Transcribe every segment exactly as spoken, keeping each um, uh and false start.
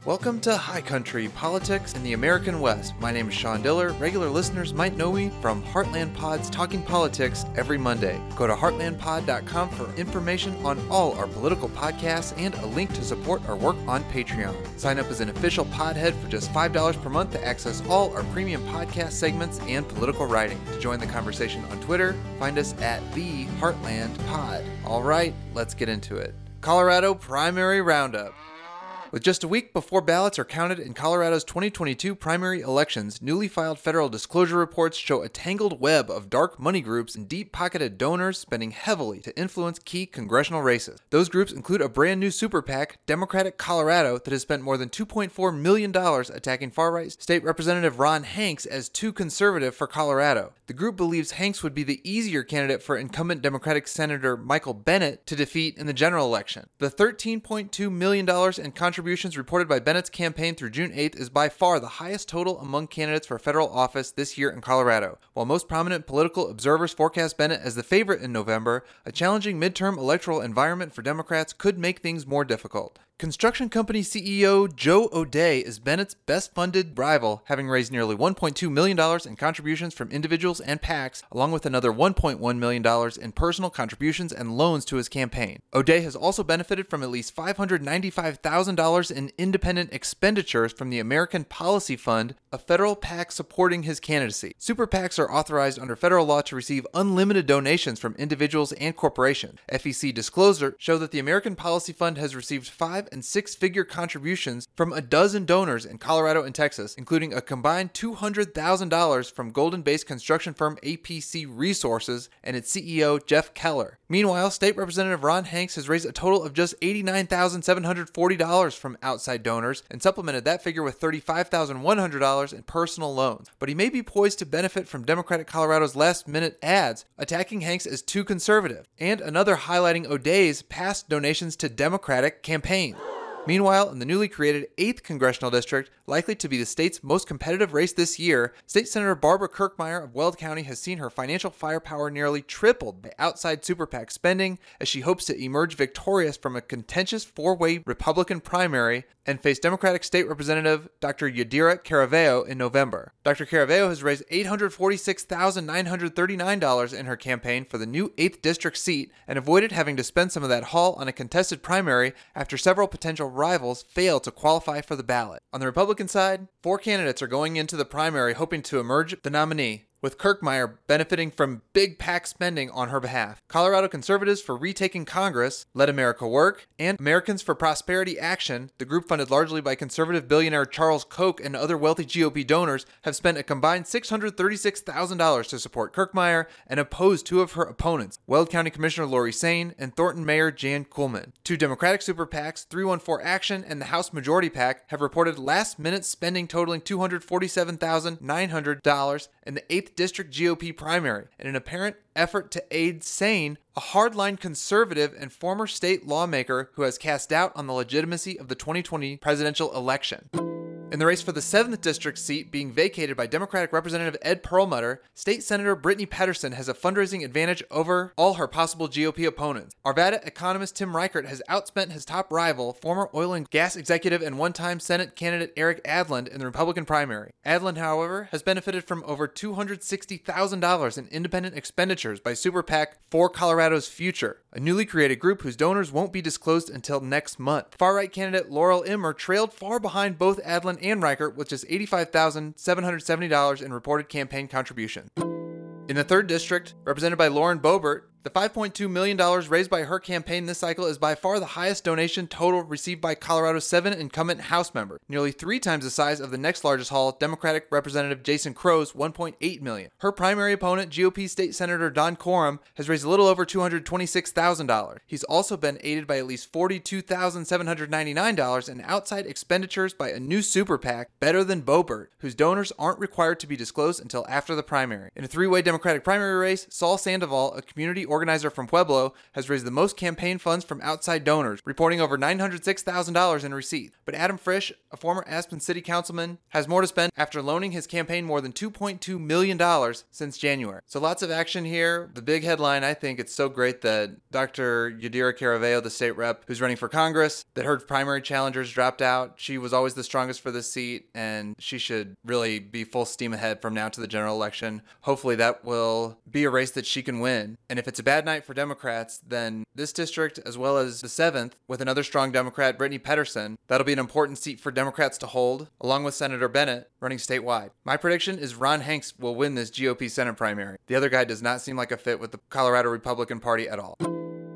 Welcome to High Country, Politics in the American West. My name is Sean Diller. Regular listeners might know me from Heartland Pod's Talking Politics every Monday. Go to heartland pod dot com for information on all our political podcasts and a link to support our work on Patreon. Sign up as an official podhead for just five dollars per month to access all our premium podcast segments and political writing. To join the conversation on Twitter, find us at the Heartland Pod. All right, let's get into it. Colorado Primary Roundup. With just a week before ballots are counted in Colorado's twenty twenty-two primary elections, newly filed federal disclosure reports show a tangled web of dark money groups and deep-pocketed donors spending heavily to influence key congressional races. Those groups include a brand new super PAC, Democratic Colorado, that has spent more than two point four million dollars attacking far-right State Representative Ron Hanks as too conservative for Colorado. The group believes Hanks would be the easier candidate for incumbent Democratic Senator Michael Bennet to defeat in the general election. The thirteen point two million dollars in contributions reported by Bennett's campaign through June eighth is by far the highest total among candidates for federal office this year in Colorado. While most prominent political observers forecast Bennett as the favorite in November, a challenging midterm electoral environment for Democrats could make things more difficult. Construction company C E O Joe O'Dea is Bennett's best-funded rival, having raised nearly one point two million dollars in contributions from individuals and PACs, along with another one point one million dollars in personal contributions and loans to his campaign. O'Dea has also benefited from at least five hundred ninety-five thousand dollars in independent expenditures from the American Policy Fund, a federal PAC supporting his candidacy. Super PACs are authorized under federal law to receive unlimited donations from individuals and corporations. F E C disclosures show that the American Policy Fund has received five and six-figure contributions from a dozen donors in Colorado and Texas, including a combined two hundred thousand dollars from Golden-based construction firm A P C Resources and its C E O Jeff Keller. Meanwhile, State Representative Ron Hanks has raised a total of just eighty-nine thousand seven hundred forty dollars from outside donors and supplemented that figure with thirty-five thousand one hundred dollars in personal loans. But he may be poised to benefit from Democratic Colorado's last-minute ads, attacking Hanks as too conservative, and another highlighting O'Dea's past donations to Democratic campaigns. Meanwhile, in the newly created eighth Congressional District, likely to be the state's most competitive race this year, State Senator Barbara Kirkmeyer of Weld County has seen her financial firepower nearly tripled by outside super PAC spending as she hopes to emerge victorious from a contentious four-way Republican primary and face Democratic State Representative Doctor Yadira Caraveo in November. Doctor Caraveo has raised eight hundred forty-six thousand nine hundred thirty-nine dollars in her campaign for the new eighth District seat and avoided having to spend some of that haul on a contested primary after several potential rivals failed to qualify for the ballot. On the Republican side, four candidates are going into the primary hoping to emerge the nominee, with Kirkmeyer benefiting from big PAC spending on her behalf. Colorado Conservatives for Retaking Congress, Let America Work, and Americans for Prosperity Action, the group funded largely by conservative billionaire Charles Koch and other wealthy G O P donors, have spent a combined six hundred thirty-six thousand dollars to support Kirkmeyer and oppose two of her opponents, Weld County Commissioner Lori Sain and Thornton Mayor Jan Kuhlman. Two Democratic super PACs, three one four Action and the House Majority PAC, have reported last-minute spending totaling two hundred forty-seven thousand nine hundred dollars in the eighth District G O P primary in an apparent effort to aid Sain, a hardline conservative and former state lawmaker who has cast doubt on the legitimacy of the twenty twenty presidential election. In the race for the seventh District seat being vacated by Democratic Representative Ed Perlmutter, State Senator Brittany Petterson has a fundraising advantage over all her possible G O P opponents. Arvada economist Tim Reichert has outspent his top rival, former oil and gas executive and one-time Senate candidate Eric Adland, in the Republican primary. Adland, however, has benefited from over two hundred sixty thousand dollars in independent expenditures by Super PAC For Colorado's Future, a newly created group whose donors won't be disclosed until next month. Far-right candidate Laurel Immer trailed far behind both Adland and Reichert with just eighty-five thousand seven hundred seventy dollars in reported campaign contribution. In the third District, represented by Lauren Boebert, the five point two million dollars raised by her campaign this cycle is by far the highest donation total received by Colorado's seven incumbent House members, nearly three times the size of the next largest haul, Democratic Representative Jason Crow's one point eight million dollars. Her primary opponent, G O P State Senator Don Coram, has raised a little over two hundred twenty-six thousand dollars. He's also been aided by at least forty-two thousand seven hundred ninety-nine dollars in outside expenditures by a new super PAC, Better Than Boebert, whose donors aren't required to be disclosed until after the primary. In a three-way Democratic primary race, Saul Sandoval, a community organizer from Pueblo, has raised the most campaign funds from outside donors, reporting over nine hundred six thousand dollars in receipts. But Adam Frisch, a former Aspen city councilman, has more to spend after loaning his campaign more than two point two million dollars since January. So lots of action here. The big headline, I think it's so great that Doctor Yadira Caraveo, the state rep who's running for Congress, that her primary challengers dropped out. She was always the strongest for this seat, and she should really be full steam ahead from now to the general election. Hopefully that will be a race that she can win. And if it's a bad night for Democrats, then this district, as well as the seventh, with another strong Democrat, Brittany Pedersen, that'll be an important seat for Democrats to hold, along with Senator Bennett running statewide. My prediction is Ron Hanks will win this G O P Senate primary. The other guy does not seem like a fit with the Colorado Republican Party at all.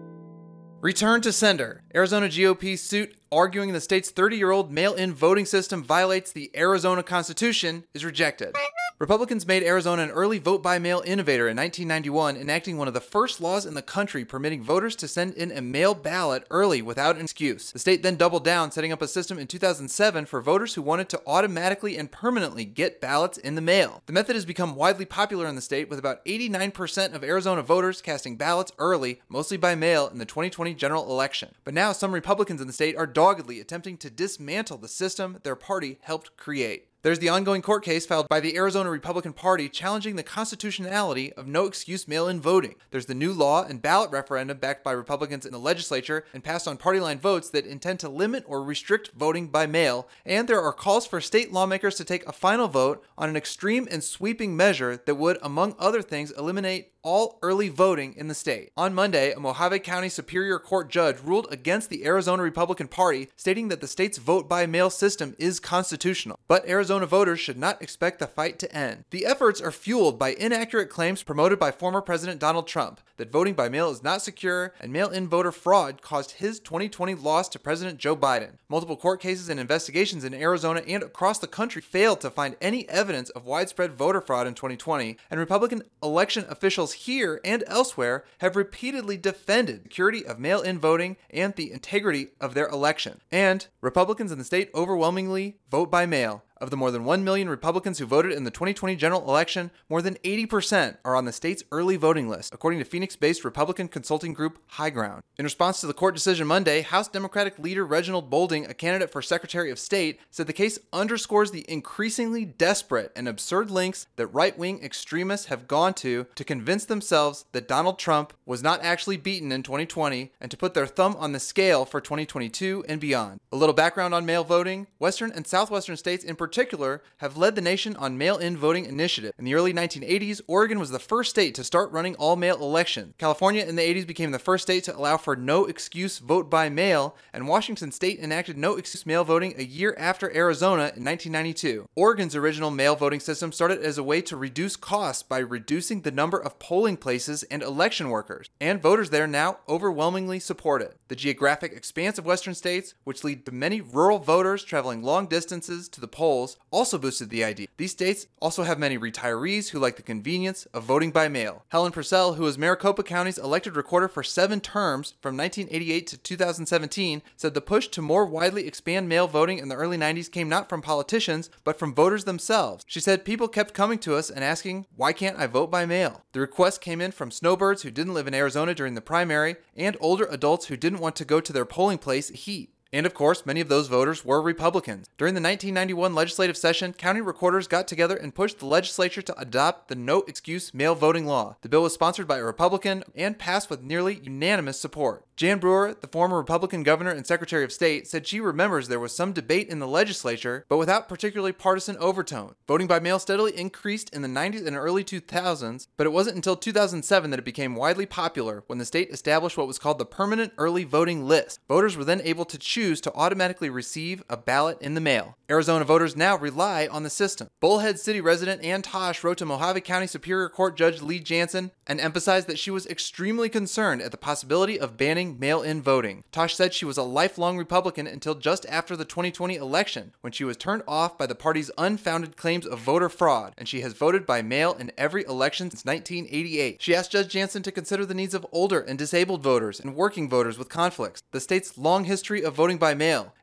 Return to sender. Arizona G O P suit arguing the state's thirty-year-old mail-in voting system violates the Arizona Constitution is rejected. Republicans made Arizona an early vote-by-mail innovator in nineteen ninety-one, enacting one of the first laws in the country permitting voters to send in a mail ballot early without an excuse. The state then doubled down, setting up a system in two thousand seven for voters who wanted to automatically and permanently get ballots in the mail. The method has become widely popular in the state, with about eighty-nine percent of Arizona voters casting ballots early, mostly by mail, in the twenty twenty general election. But now some Republicans in the state are doggedly attempting to dismantle the system their party helped create. There's the ongoing court case filed by the Arizona Republican Party challenging the constitutionality of no-excuse mail-in voting. There's the new law and ballot referendum backed by Republicans in the legislature and passed on party-line votes that intend to limit or restrict voting by mail, and there are calls for state lawmakers to take a final vote on an extreme and sweeping measure that would, among other things, eliminate all early voting in the state. On Monday, a Mojave County Superior Court judge ruled against the Arizona Republican Party, stating that the state's vote-by-mail system is constitutional. But Arizona voters should not expect the fight to end. The efforts are fueled by inaccurate claims promoted by former President Donald Trump that voting by mail is not secure and mail-in voter fraud caused his twenty twenty loss to President Joe Biden. Multiple court cases and investigations in Arizona and across the country failed to find any evidence of widespread voter fraud in twenty twenty, and Republican election officials here and elsewhere have repeatedly defended the security of mail-in voting and the integrity of their election. And Republicans in the state overwhelmingly vote by mail. Of the more than one million Republicans who voted in the twenty twenty general election, more than eighty percent are on the state's early voting list, according to Phoenix-based Republican consulting group High Ground. In response to the court decision Monday, House Democratic leader Reginald Boulding, a candidate for Secretary of State, said the case underscores the increasingly desperate and absurd lengths that right-wing extremists have gone to to convince themselves that Donald Trump was not actually beaten in twenty twenty and to put their thumb on the scale for twenty twenty-two and beyond. A little background on mail voting. Western and southwestern states in particular particular have led the nation on mail-in voting initiative. In the early nineteen eighties, Oregon was the first state to start running all-mail elections. California in the eighties became the first state to allow for no-excuse vote by mail, and Washington state enacted no-excuse mail voting a year after Arizona in nineteen ninety-two. Oregon's original mail voting system started as a way to reduce costs by reducing the number of polling places and election workers, and voters there now overwhelmingly support it. The geographic expanse of western states, which lead to many rural voters traveling long distances to the polls, also boosted the idea. These states also have many retirees who like the convenience of voting by mail. Helen Purcell, who was Maricopa County's elected recorder for seven terms from nineteen eighty-eight to two thousand seventeen, said the push to more widely expand mail voting in the early nineties came not from politicians, but from voters themselves. She said people kept coming to us and asking, why can't I vote by mail? The request came in from snowbirds who didn't live in Arizona during the primary and older adults who didn't want to go to their polling place heat. And of course, many of those voters were Republicans. During the nineteen ninety-one legislative session, county recorders got together and pushed the legislature to adopt the no-excuse mail voting law. The bill was sponsored by a Republican and passed with nearly unanimous support. Jan Brewer, the former Republican governor and Secretary of State, said she remembers there was some debate in the legislature, but without particularly partisan overtone. Voting by mail steadily increased in the nineties and early two thousands, but it wasn't until two thousand seven that it became widely popular when the state established what was called the Permanent Early Voting List. Voters were then able to choose choose to automatically receive a ballot in the mail. Arizona voters now rely on the system. Bullhead City resident Ann Tosh wrote to Mojave County Superior Court Judge Lee Jansen and emphasized that she was extremely concerned at the possibility of banning mail-in voting. Tosh said she was a lifelong Republican until just after the twenty twenty election, when she was turned off by the party's unfounded claims of voter fraud, and she has voted by mail in every election since nineteen eighty-eight. She asked Judge Jansen to consider the needs of older and disabled voters and working voters with conflicts, the state's long history of voting by mail, and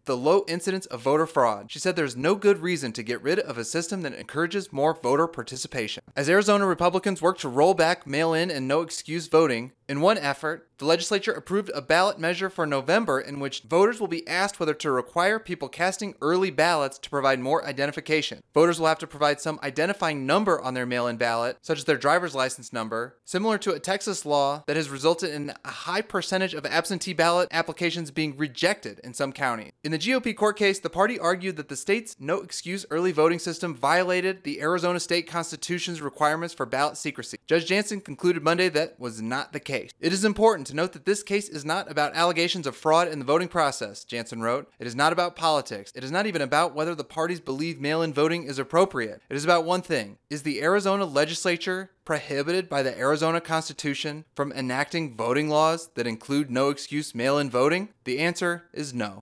the low incidence of voter fraud. She said there's no good reason to get rid of a system that encourages more voter participation. As Arizona Republicans work to roll back mail-in and no-excuse voting, in one effort, the legislature approved a ballot measure for November in which voters will be asked whether to require people casting early ballots to provide more identification. Voters will have to provide some identifying number on their mail-in ballot, such as their driver's license number, similar to a Texas law that has resulted in a high percentage of absentee ballot applications being rejected in some counties. In the G O P court case, the party argued that the state's no-excuse early voting system violated the Arizona state constitution's requirements for ballot secrecy. Judge Jansen concluded Monday that was not the case. It is important to note that this case is not about allegations of fraud in the voting process, Jansen wrote. It is not about politics. It is not even about whether the parties believe mail-in voting is appropriate. It is about one thing. Is the Arizona legislature prohibited by the Arizona Constitution from enacting voting laws that include no-excuse mail-in voting? The answer is no.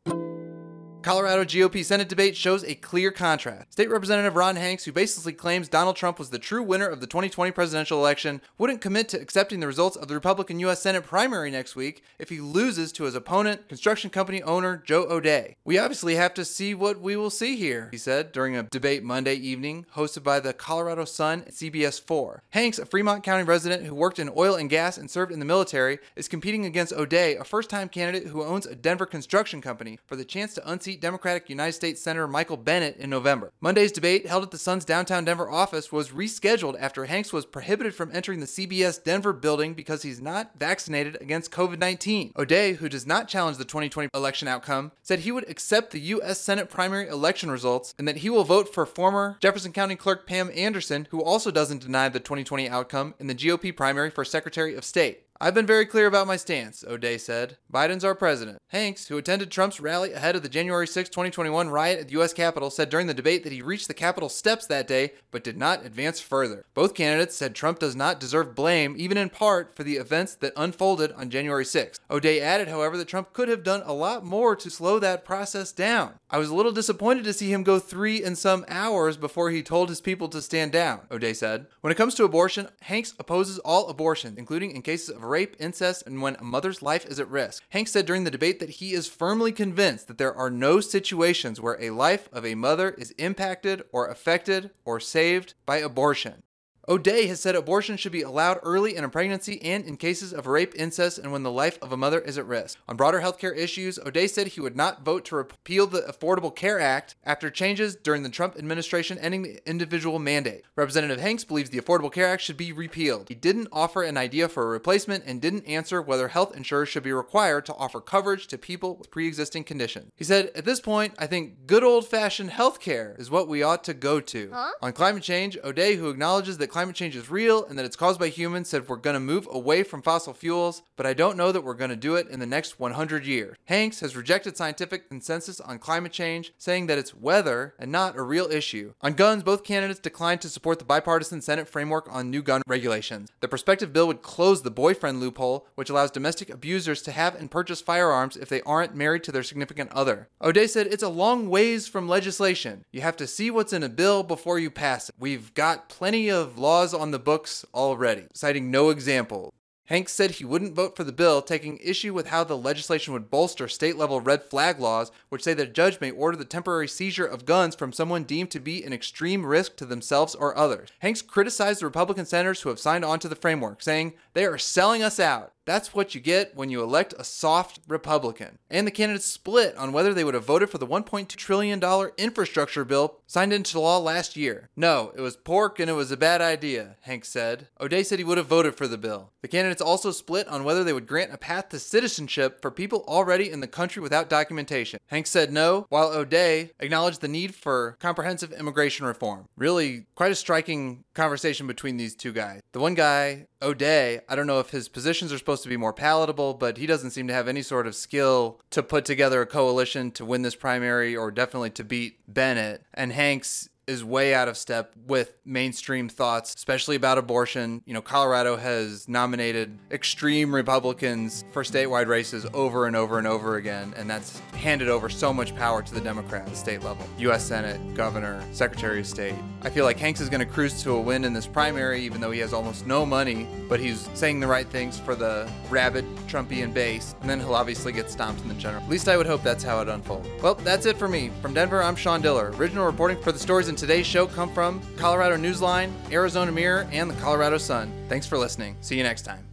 Colorado G O P Senate debate shows a clear contrast. State Representative Ron Hanks, who basically claims Donald Trump was the true winner of the twenty twenty presidential election, wouldn't commit to accepting the results of the Republican U S Senate primary next week if he loses to his opponent, construction company owner Joe O'Dea. "We obviously have to see what we will see here," he said during a debate Monday evening hosted by the Colorado Sun at C B S four. Hanks, a Fremont County resident who worked in oil and gas and served in the military, is competing against O'Dea, a first-time candidate who owns a Denver construction company, for the chance to unseat Democratic United States Senator Michael Bennet in November. Monday's debate, held at the Sun's downtown Denver office, was rescheduled after Hanks was prohibited from entering the C B S Denver building because he's not vaccinated against covid nineteen. O'Dea, who does not challenge the twenty twenty election outcome, said he would accept the U S Senate primary election results and that he will vote for former Jefferson County Clerk Pam Anderson, who also doesn't deny the twenty twenty outcome, in the G O P primary for Secretary of State. "I've been very clear about my stance," O'Dea said. "Biden's our president." Hanks, who attended Trump's rally ahead of the January sixth, twenty twenty-one riot at the U S Capitol, said during the debate that he reached the Capitol steps that day, but did not advance further. Both candidates said Trump does not deserve blame, even in part, for the events that unfolded on January sixth. O'Dea added, however, that Trump could have done a lot more to slow that process down. "I was a little disappointed to see him go three and some hours before he told his people to stand down," O'Dea said. When it comes to abortion, Hanks opposes all abortion, including in cases of rape, incest, and when a mother's life is at risk. Hanks said during the debate that he is firmly convinced that there are no situations where a life of a mother is impacted or affected or saved by abortion. O'Dea has said abortion should be allowed early in a pregnancy and in cases of rape, incest, and when the life of a mother is at risk. On broader healthcare issues, O'Dea said he would not vote to repeal the Affordable Care Act after changes during the Trump administration ending the individual mandate. Representative Hanks believes the Affordable Care Act should be repealed. He didn't offer an idea for a replacement and didn't answer whether health insurers should be required to offer coverage to people with pre-existing conditions. He said, "At this point, I think good old-fashioned healthcare is what we ought to go to." Huh? On climate change, O'Dea, who acknowledges that climate change is real and that it's caused by humans, said we're going to move away from fossil fuels, but I don't know that we're going to do it in the next one hundred years. Hanks has rejected scientific consensus on climate change, saying that it's weather and not a real issue. On guns, both candidates declined to support the bipartisan Senate framework on new gun regulations. The prospective bill would close the boyfriend loophole, which allows domestic abusers to have and purchase firearms if they aren't married to their significant other. O'Dea said it's a long ways from legislation. You have to see what's in a bill before you pass it. We've got plenty of laws on the books already, citing no example. Hanks said he wouldn't vote for the bill, taking issue with how the legislation would bolster state-level red flag laws, which say that a judge may order the temporary seizure of guns from someone deemed to be an extreme risk to themselves or others. Hanks criticized the Republican senators who have signed on to the framework, saying, "They are selling us out. That's what you get when you elect a soft Republican." And the candidates split on whether they would have voted for the one point two trillion dollars infrastructure bill signed into law last year. "No, it was pork and it was a bad idea," Hanks said. O'Dea said he would have voted for the bill. The candidates also split on whether they would grant a path to citizenship for people already in the country without documentation. Hanks said no, while O'Dea acknowledged the need for comprehensive immigration reform. Really, quite a striking conversation between these two guys. The one guy, O'Dea, I don't know if his positions are supposed to be more palatable, but he doesn't seem to have any sort of skill to put together a coalition to win this primary or definitely to beat Bennet. And Hanks is way out of step with mainstream thoughts, especially about abortion. You know, Colorado has nominated extreme Republicans for statewide races over and over and over again, and that's handed over so much power to the Democrats at the state level. U S Senate, Governor, Secretary of State. I feel like Hanks is going to cruise to a win in this primary, even though he has almost no money, but he's saying the right things for the rabid Trumpian base, and then he'll obviously get stomped in the general. At least I would hope that's how it unfolds. Well, that's it for me. From Denver, I'm Sean Diller. Original reporting for the stories in today's show come from Colorado Newsline, Arizona Mirror, and the Colorado Sun. Thanks for listening. See you next time.